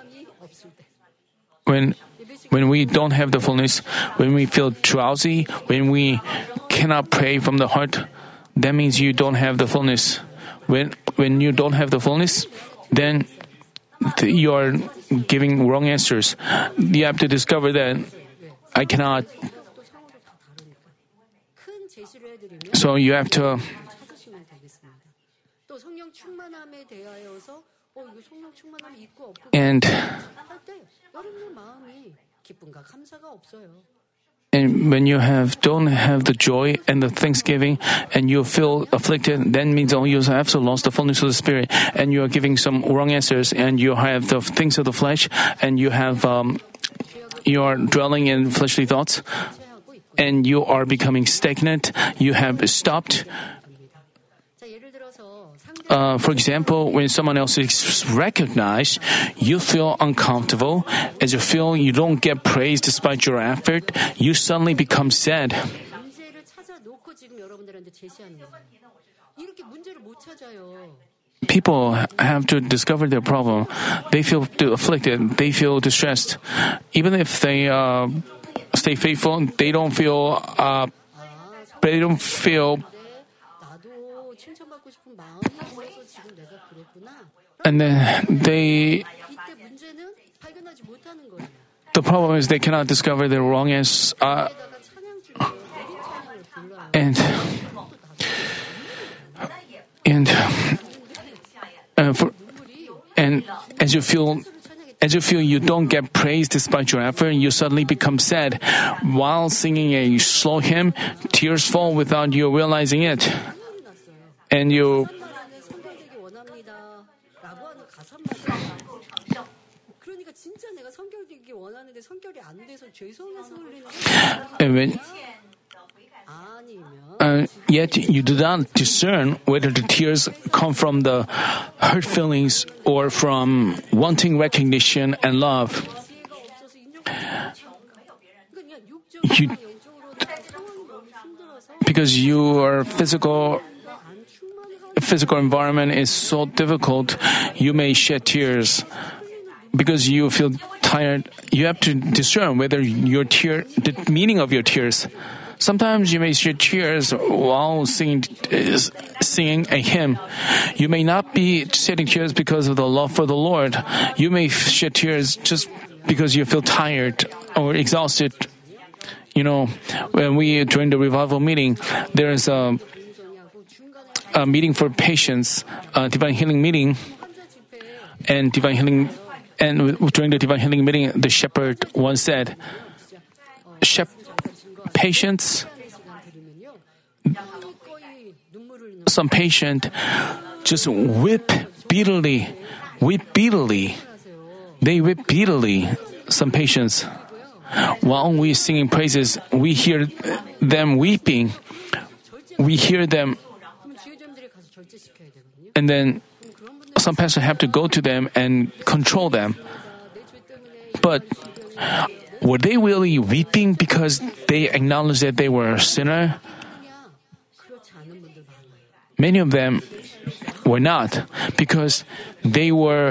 When we don't have the fullness, when we feel drowsy, when we cannot pray from the heart, that means you don't have the fullness. When you don't have the fullness, then you are giving wrong answers. You have to discover that I cannot. So you have to. And when you don't have the joy and the thanksgiving, and you feel afflicted, that means you have lost the fullness of the Spirit, and you are giving some wrong answers, and you have the things of the flesh, and you are dwelling in fleshly thoughts, and you are becoming stagnant. You have stopped. For example, when someone else is recognized, you feel uncomfortable. As you feel you don't get praise despite your effort, you suddenly become sad. People have to discover their problem. They feel afflicted. They feel distressed. Even if they stay faithful, they don't feel. And then the problem is they cannot discover their wrong answers. And as you feel you don't get praise despite your effort, you suddenly become sad. While singing a slow hymn, tears fall without you realizing it. And you yet you do not discern whether the tears come from the hurt feelings or from wanting recognition and love. Because your physical environment is so difficult, you may shed tears. Because you feel tired, you have to discern whether the meaning of your tears. Sometimes you may shed tears while singing a hymn. You may not be shedding tears because of the love for the Lord. You may shed tears just because you feel tired or exhausted. When we during the revival meeting, there is a meeting for patients, divine healing meeting, and divine healing. And during the divine healing meeting, the shepherd once said, "Patients, some patient just weep bitterly. They weep bitterly. Some patients." While we singing praises, we hear them weeping. We hear them, and then some pastors have to go to them and control them. But were they really weeping because they acknowledged that they were a sinner? Many of them were not, because they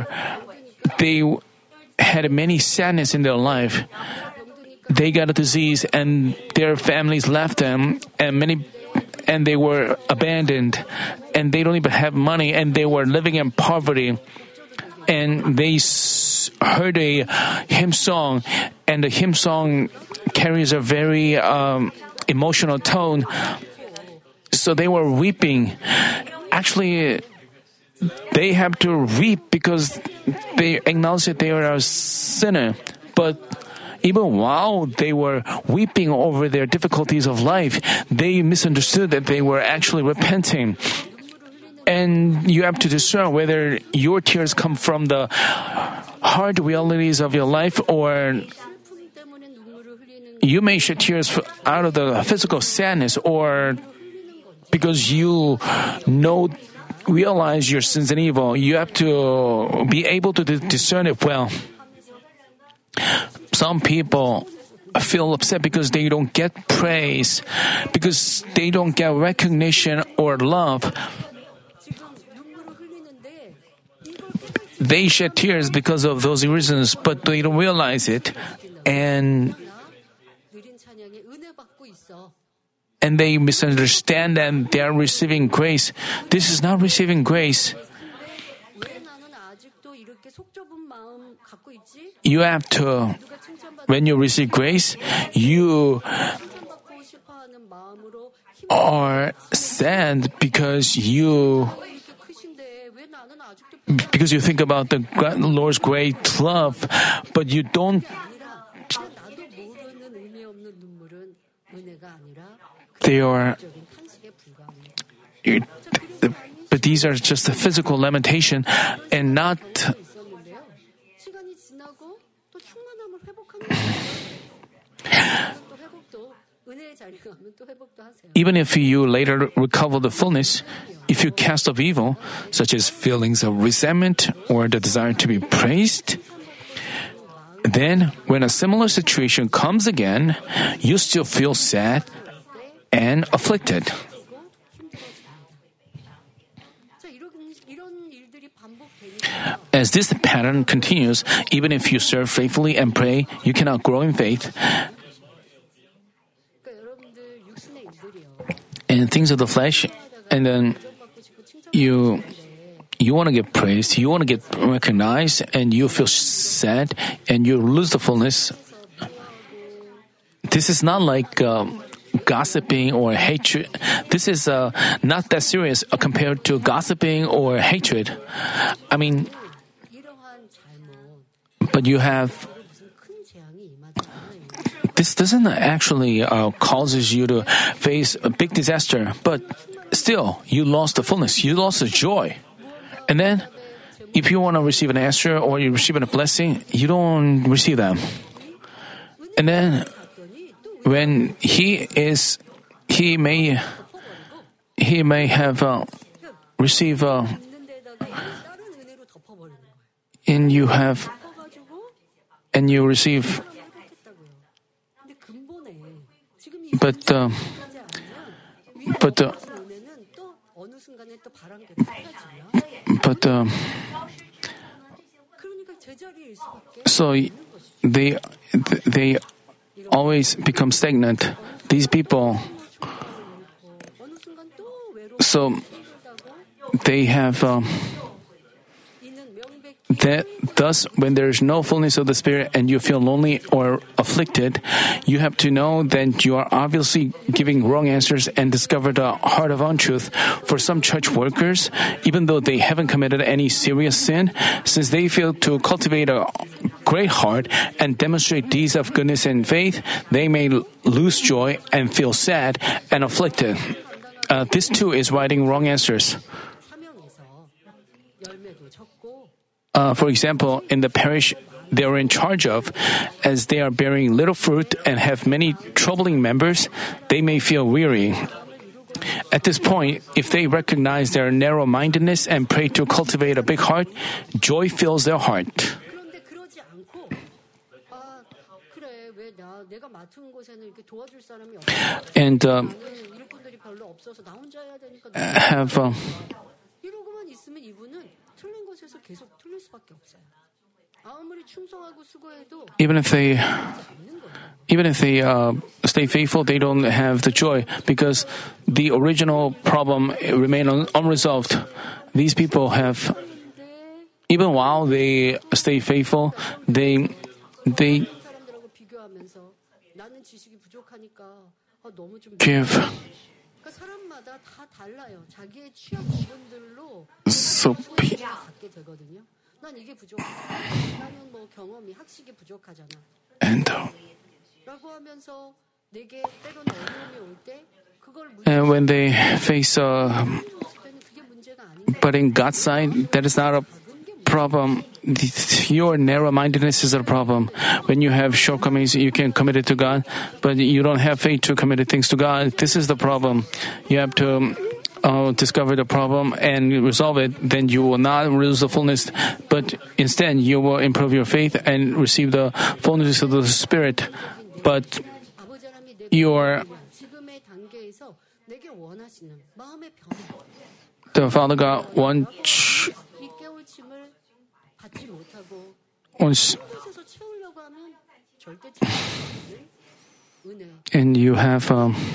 had many sadness in their life. They got a disease and their families left them, and they were abandoned, and they don't even have money, and they were living in poverty. And they heard a hymn song, and the hymn song carries a very emotional tone. So they were weeping. Actually, they have to weep because they acknowledge that they are a sinner. But even while they were weeping over their difficulties of life, they misunderstood that they were actually repenting. And you have to discern whether your tears come from the hard realities of your life, or you may shed tears out of the physical sadness, or because you realize your sins and evil. You have to be able to discern it well. Some people feel upset because they don't get praise, because they don't get recognition or love. They shed tears because of those reasons, but they don't realize it, and they misunderstand that they are receiving grace. This is not receiving grace. You have to, when you receive grace, you are sad because you think about the Lord's great love, but you don't. But these are just a physical lamentation, and not. Even if you later recover the fullness, if you cast off evil, such as feelings of resentment or the desire to be praised, then when a similar situation comes again, you still feel sad and afflicted. As this pattern continues, even if you serve faithfully and pray, you cannot grow in faith. And things of the flesh, and then you want to get praised, you want to get recognized, and you feel sad, and you lose the fullness. This is not like gossiping or hatred. This is not that serious compared to gossiping or hatred. I mean, but you have. This doesn't actually causes you to face a big disaster, but still, you lost the fullness, you lost the joy. And then, if you want to receive an answer or you receive a blessing, you don't receive them. And then, when he may have received, and you receive. But so they always become stagnant. These people, so they have Thus, when there is no fullness of the Spirit and you feel lonely or afflicted, you have to know that you are obviously giving wrong answers and discover the heart of untruth. For some church workers, even though they haven't committed any serious sin, since they fail to cultivate a great heart and demonstrate deeds of goodness and faith, they may lose joy and feel sad and afflicted. This too is writing wrong answers. For example, in the parish they are in charge of, as they are bearing little fruit and have many troubling members, they may feel weary. At this point, if they recognize their narrow-mindedness and pray to cultivate a big heart, joy fills their heart. 그런데 그러지 않고 그래 왜 내가 맡은 곳에는 이렇게 도와줄 사람이 없어. And 일꾼들이 별로 없어서 나 혼자 해야 되니까 have 이러고만 있으면 이분은 틀린 곳에서 계속 틀릴 수밖에 없어요. 아무리 충성하고 수고해도 even if they stay faithful, they don't have the joy because the original problem remain unresolved. These people have, even while they stay faithful, they 사람들하고 비교하면서 나는 지식이 부족하니까 너무 좀 give. 그러니까 사람마다 다 달라요. 자기의 취약 부분들로 So 갖게 되거든요. 난 이게 부족해. 나는 뭐 경험이 학식이 부족하잖아. and 라고 하면서 내게 때로는 어려움이 올 때 그걸 when they face 그게 문제가 아닌데 but in God's side, that is not a problem. Your narrow-mindedness is a problem. When you have shortcomings, you can commit it to God, but you don't have faith to commit things to God. This is the problem. You have to discover the problem and resolve it. Then you will not lose the fullness, but instead you will improve your faith and receive the fullness of the Spirit. But 아버지 하나님이 내 your 지금의 단계에서 내게 원하시는 마음의 변화 the Father God wants 이 깨우침을 받지 못하고 wants 곳에서 채우려고 하면 절대 채울 수 없는 은혜 and you have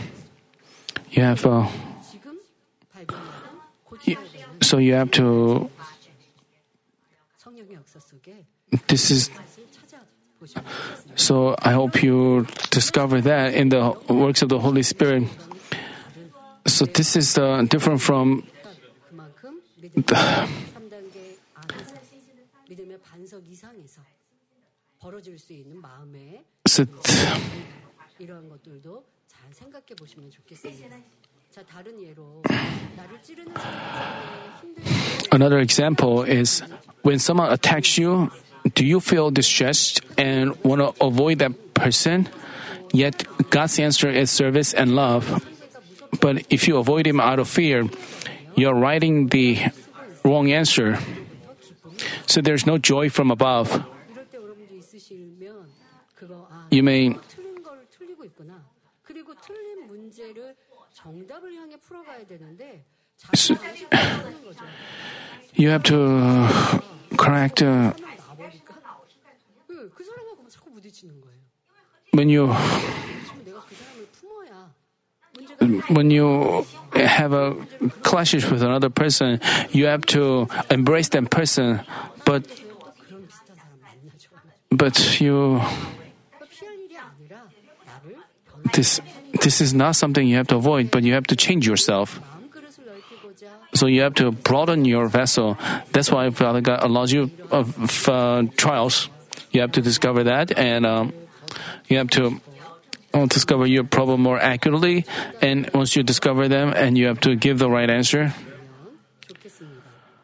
지금 발견하는 고쳐야 되는 so you have to 성령의 역사 속에 this is 것을 찾아보시면 좋겠습니다. so I hope you discover that in the works of the Holy Spirit. So this is different from 그만큼 믿음의 3단계 안에서 믿음의 반석 이상에서 벌어질 수 있는 마음의 so 이러한 것들도 잘 생각해 보시면 좋겠습니다. 자, 다른 예로 나를 찌르는 사람에게 힘들게 another example is when someone attacks you, do you feel distressed and want to avoid that person? Yet God's answer is service and love. But if you avoid him out of fear, you're writing the wrong answer. So there's no joy from above. 이럴 때 여러분도 있으시면 그거 You may 틀린 걸 틀리고 있구나. 그리고 틀린 문제를 정답을 향해 풀어가야 되는데 So- 자꾸 하는 거죠. you have to correct 나버릴까? 그 사람하고 자꾸 부딪히는 거예요. when you 지금 내가 그 사람을 품어야 문제가 when you have a clashes with another person, you have to embrace that person, but 그런 비슷한 사람 만나죠. you 그러니까 피할 일이 아니라 나를 변화 this is not something you have to avoid, but you have to change yourself. 마음 그릇을 넓히고자 So you have to broaden your vessel. That's why Father God allows you trials. You have to discover that, and you have to discover your problem more accurately. And once you discover them, and you have to give the right answer. 좋겠습니다.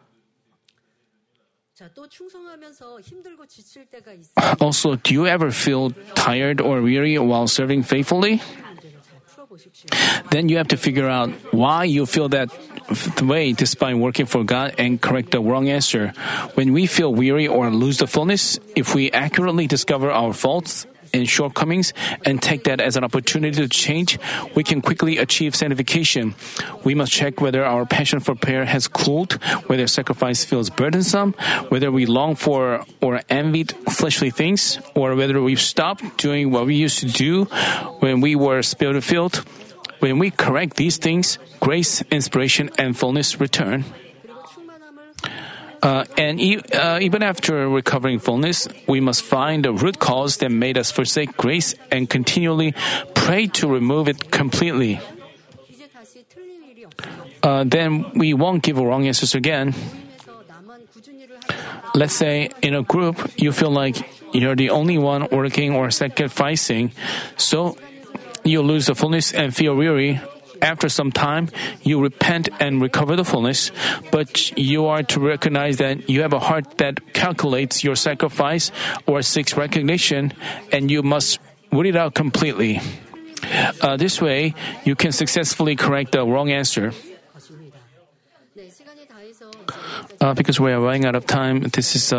자, 또 충성하면서 힘들고 지칠 때가 있어요. Also, do you ever feel tired or weary while serving faithfully? 문제를 잘 풀어보십시오. Then you have to figure out why you feel that way despite working for God and correct the wrong answer. When we feel weary or lose the fullness, if we accurately discover our faults and shortcomings and take that as an opportunity to change, we can quickly achieve sanctification. We must check whether our passion for prayer has cooled, whether sacrifice feels burdensome, whether we long for or envied fleshly things, or whether we've stopped doing what we used to do when we were spirit-filled. When we correct these things, grace, inspiration, and fullness return. 그리고 충만함을 Even after recovering fullness, we must find the root cause that made us forsake grace and continually pray to remove it completely. 이제 다시 틀릴 일이 없어요. Then we won't give wrong answers again. 모임에서 나만 굳은 일을 하고 Let's say in a group, you feel like you're the only one working or sacrificing, so you lose the fullness and feel weary. After some time, you repent and recover the fullness, but you are to recognize that you have a heart that calculates your sacrifice or seeks recognition, and you must root it out completely. This way, you can successfully correct the wrong answer. 것입니다. 네, 시간이 다 해서 Because we are running out of time,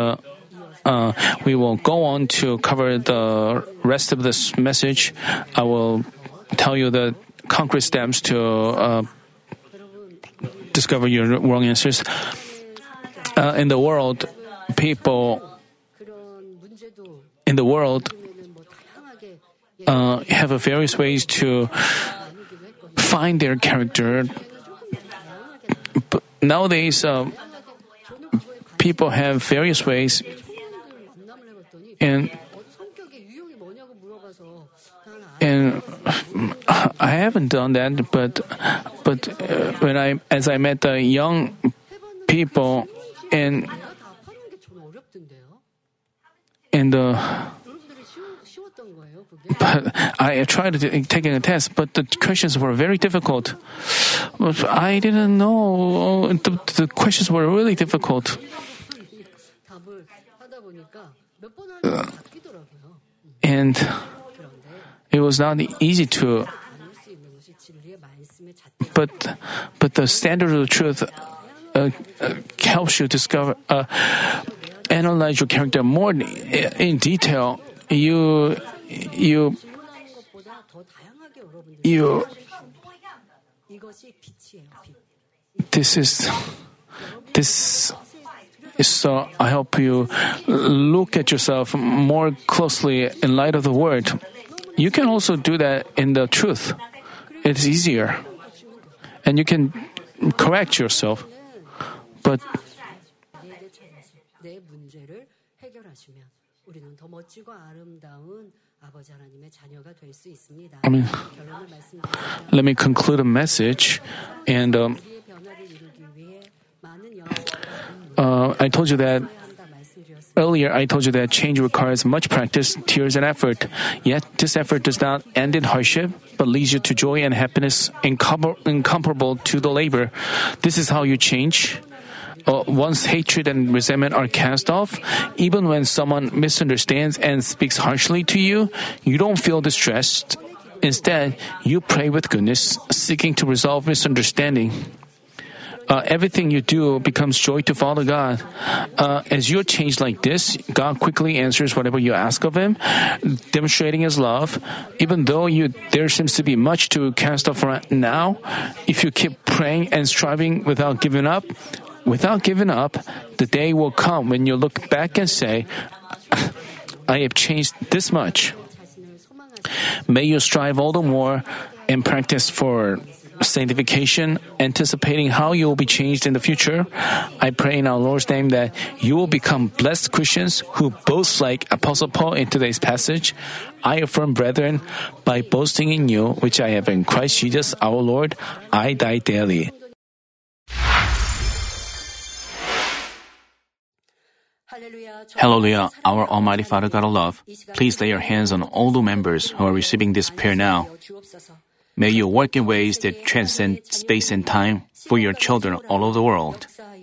we will go on to cover the rest of this message. I will tell you the concrete steps to discover your wrong answers. In the world, people 그런 문제도 in the world 뭐 다양하게 have various ways to find their character. But nowadays, people have various ways, 만남을 해봤더니 and 성격의 유형이 뭐냐고 물어봐서 난 and I haven't done that. But as I met the young people and 다 파는 게 저는 어렵던데요. in the 여러분들이 쉬웠던 거예요, 그게. but I tried taking a test, but the questions were very difficult. But I didn't know the questions were really difficult. 답을 하다 보니까 몇 번 하니까 바뀌더라고요. And 그런데 it was not easy to, 나눌 수 있는 것이 진리의 말씀의 잣대. but the standard of the truth helps you discover, analyze your character more in detail. You 원하는 것보다 더 다양하게 여러분들 이것이 빛이에요, 빛. this is I help you look at yourself more closely in light of the word. You can also do that in the truth. It's easier, and you can correct yourself. But 내 문제를 해결하시면 우리는 더 멋지고 아름다운 아버지 하나님의 자녀가 될 수 있습니다. I mean, 결론을 말씀드리면 let me conclude a message. And 우리의 변화를 이루기 위해 많은 연습과 I told you that 해야 한다 말씀드렸습니다. earlier. I told you that change requires much practice, tears, and effort. Yet this effort does not end in hardship, but leads you to joy and happiness incomparable to the labor. This is how you change. Once hatred and resentment are cast off, even when someone misunderstands and speaks harshly to you, you don't feel distressed. Instead, you pray with goodness, seeking to resolve misunderstanding. Everything you do becomes joy to Father God. As you're changed like this, God quickly answers whatever you ask of Him, demonstrating His love. Even though there seems to be much to cast off right now, if you keep praying and striving without giving up, the day will come when you look back and say, I have changed this much. May you strive all the more and practice for sanctification, anticipating how you will be changed in the future. I pray in our Lord's name that you will become blessed Christians who boast like Apostle Paul in today's passage. I affirm, brethren, by boasting in you, which I have in Christ Jesus our Lord, I die daily. Hallelujah, our Almighty Father God of love, please lay your hands on all the members who are receiving this prayer now. May you work in ways that transcend space and time for your children all over the world.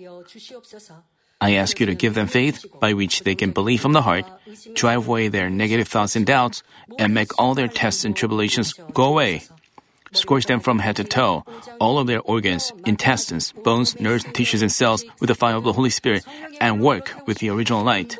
I ask you to give them faith by which they can believe from the heart, drive away their negative thoughts and doubts, and make all their tests and tribulations go away. Scorch them from head to toe, all of their organs, intestines, bones, nerves, tissues, and cells with the fire of the Holy Spirit, and work with the original light.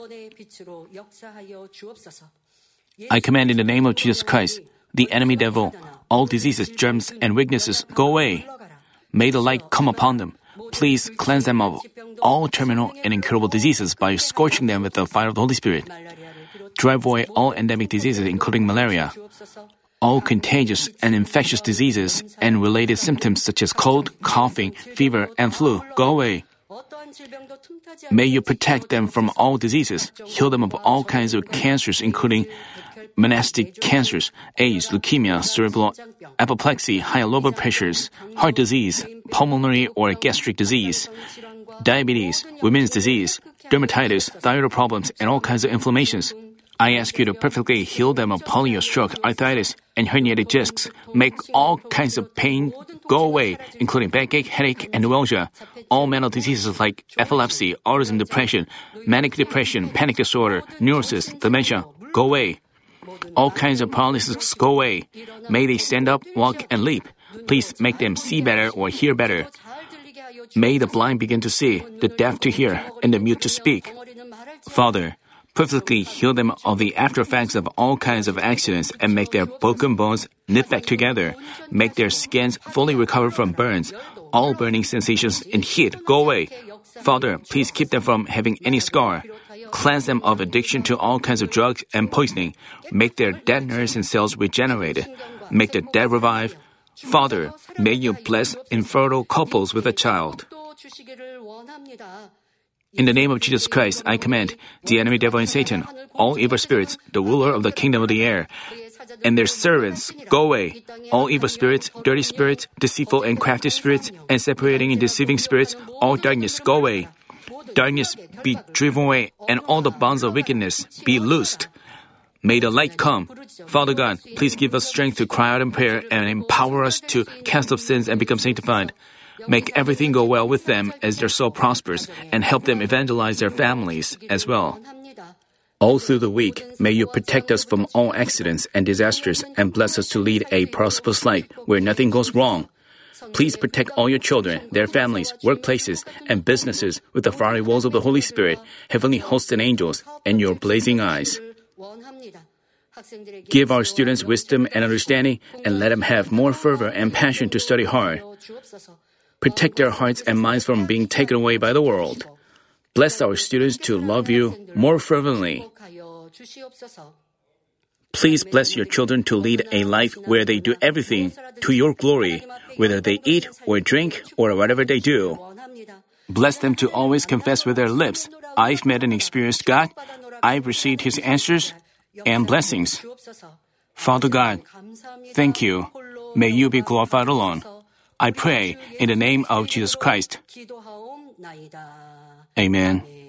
I command in the name of Jesus Christ, the enemy devil, all diseases, germs, and weaknesses go away. May the light come upon them. Please cleanse them of all terminal and incurable diseases by scorching them with the fire of the Holy Spirit. Drive away all endemic diseases, including malaria. All contagious and infectious diseases and related symptoms such as cold, coughing, fever, and flu go away. May you protect them from all diseases, heal them of all kinds of cancers, including monastic cancers, AIDS, leukemia, cerebral apoplexy, high and low blood pressures, heart disease, pulmonary or gastric disease, diabetes, women's disease, dermatitis, thyroid problems, and all kinds of inflammations. I ask you to perfectly heal them of polio, stroke, arthritis, and herniated discs. Make all kinds of pain go away, including backache, headache, and neuralgia. All mental diseases like epilepsy, autism, depression, manic depression, panic disorder, neurosis, dementia, go away. All kinds of paralysis go away. May they stand up, walk, and leap. Please make them see better or hear better. May the blind begin to see, the deaf to hear, and the mute to speak. Father, perfectly heal them of the after effects of all kinds of accidents and make their broken bones knit back together. Make their skins fully recover from burns. All burning sensations and heat go away. Father, please keep them from having any scar. Cleanse them of addiction to all kinds of drugs and poisoning. Make their dead nerves and cells regenerated. Make the dead revive. Father, may you bless infertile couples with a child. In the name of Jesus Christ, I command the enemy devil and Satan, all evil spirits, the ruler of the kingdom of the air, and their servants, go away. All evil spirits, dirty spirits, deceitful and crafty spirits, and separating and deceiving spirits, all darkness, go away. Darkness be driven away, and all the bonds of wickedness be loosed. May the light come. Father God, please give us strength to cry out in prayer and empower us to cast off sins and become sanctified. Make everything go well with them as their soul prospers, and help them evangelize their families as well. All through the week, may you protect us from all accidents and disasters and bless us to lead a prosperous life where nothing goes wrong. Please protect all your children, their families, workplaces, and businesses with the fiery walls of the Holy Spirit, heavenly hosts and angels, and your blazing eyes. Give our students wisdom and understanding, and let them have more fervor and passion to study hard. Protect their hearts and minds from being taken away by the world. Bless our students to love you more fervently. Please bless your children to lead a life where they do everything to your glory, whether they eat or drink or whatever they do. Bless them to always confess with their lips, I've met and experienced God, I've received His answers and blessings. Father God, thank you. May you be glorified alone. I pray in the name of Jesus Christ. Amen.